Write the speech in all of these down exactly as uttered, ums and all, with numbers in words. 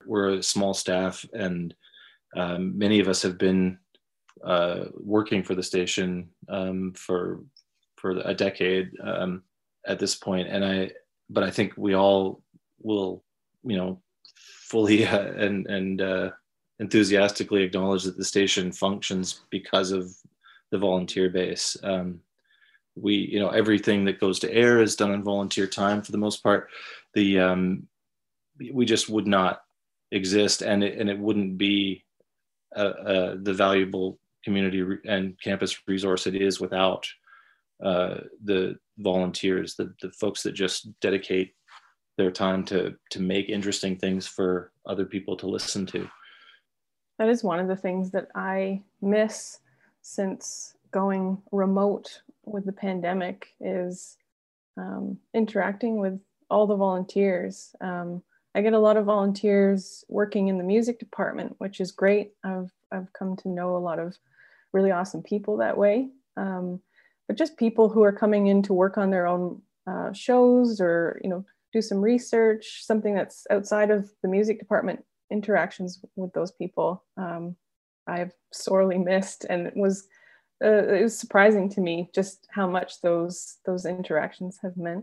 we're a small staff, and um, many of us have been uh, working for the station um, for for a decade um, at this point. And I, but I think we all will, you know, fully uh, and and uh, enthusiastically acknowledge that the station functions because of the volunteer base. Um, we, you know, everything that goes to air is done on volunteer time for the most part. The um, we just would not exist, and it, and it wouldn't be uh, uh, the valuable community and campus resource it is without uh, the volunteers, the, the folks that just dedicate their time to to make interesting things for other people to listen to. That is one of the things that I miss since going remote with the pandemic, is um, interacting with all the volunteers. Um, I get a lot of volunteers working in the music department, which is great. I've I've come to know a lot of really awesome people that way. Um, but just people who are coming in to work on their own uh, shows, or, you know, do some research, something that's outside of the music department, interactions with those people, um, I've sorely missed. And it was uh, it was surprising to me just how much those those interactions have meant.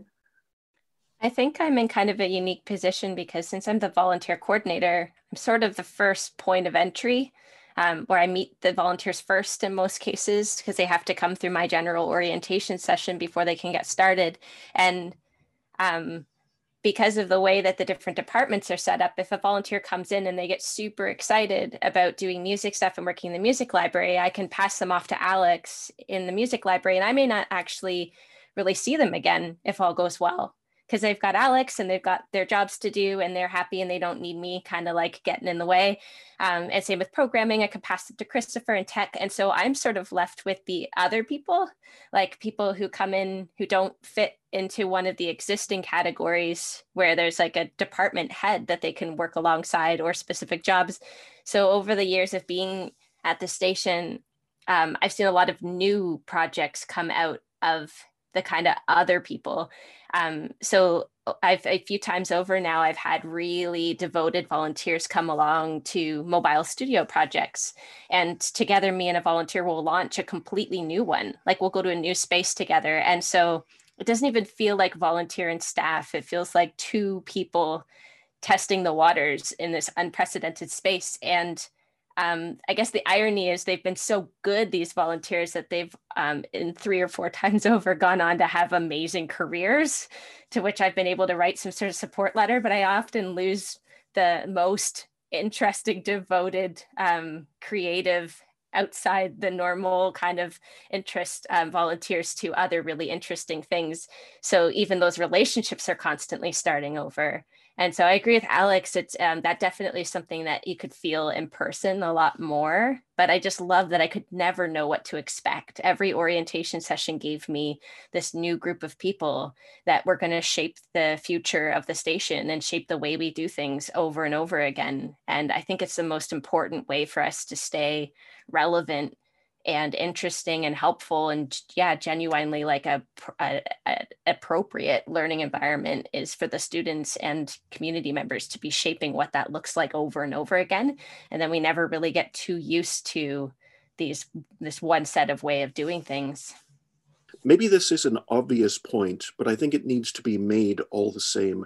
I think I'm in kind of a unique position because since I'm the volunteer coordinator, I'm sort of the first point of entry, um, where I meet the volunteers first in most cases, because they have to come through my general orientation session before they can get started. And um, because of the way that the different departments are set up, if a volunteer comes in and they get super excited about doing music stuff and working in the music library, I can pass them off to Alex in the music library, and I may not actually really see them again if all goes well, because they've got Alex and they've got their jobs to do and they're happy and they don't need me kind of like getting in the way. Um, and same with programming, I can pass it to Christopher and tech. And so I'm sort of left with the other people, like people who come in who don't fit into one of the existing categories where there's like a department head that they can work alongside or specific jobs. So over the years of being at the station, um, I've seen a lot of new projects come out of the kind of other people. Um, so I've a few times over now, I've had really devoted volunteers come along to mobile studio projects. And together, me and a volunteer will launch a completely new one. Like we'll go to a new space together. And so it doesn't even feel like volunteer and staff. It feels like two people testing the waters in this unprecedented space. And Um, I guess the irony is they've been so good, these volunteers, that they've um, in three or four times over gone on to have amazing careers, to which I've been able to write some sort of support letter, but I often lose the most interesting, devoted, um, creative, outside the normal kind of interest um, volunteers to other really interesting things. So even those relationships are constantly starting over. And so I agree with Alex. It's um, that definitely is something that you could feel in person a lot more. But I just love that I could never know what to expect. Every orientation session gave me this new group of people that were going to shape the future of the station and shape the way we do things over and over again. And I think it's the most important way for us to stay relevant and interesting and helpful, and yeah, genuinely like a, a, a appropriate learning environment is for the students and community members to be shaping what that looks like over and over again. And then we never really get too used to these this one set of way of doing things. Maybe this is an obvious point, but I think it needs to be made all the same.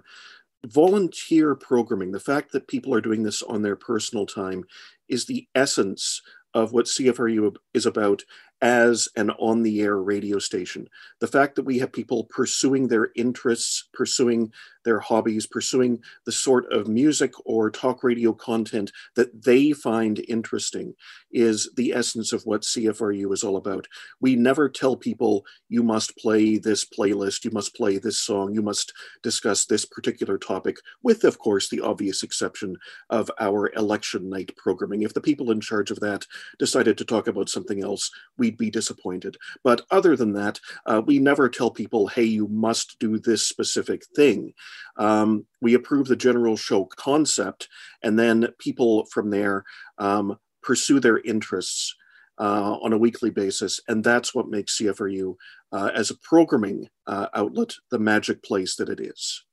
Volunteer programming, the fact that people are doing this on their personal time, is the essence of what C F R U is about as an on-the-air radio station. The fact that we have people pursuing their interests, pursuing their hobbies, pursuing the sort of music or talk radio content that they find interesting is the essence of what C F R U is all about. We never tell people, you must play this playlist, you must play this song, you must discuss this particular topic, with, of course, the obvious exception of our election night programming. If the people in charge of that decided to talk about something else, we'd be disappointed. But other than that, uh, we never tell people, hey, you must do this specific thing. Um, we approve the general show concept, and then people from there um, pursue their interests uh, on a weekly basis. And that's what makes C F R U, uh, as a programming uh, outlet, the magic place that it is.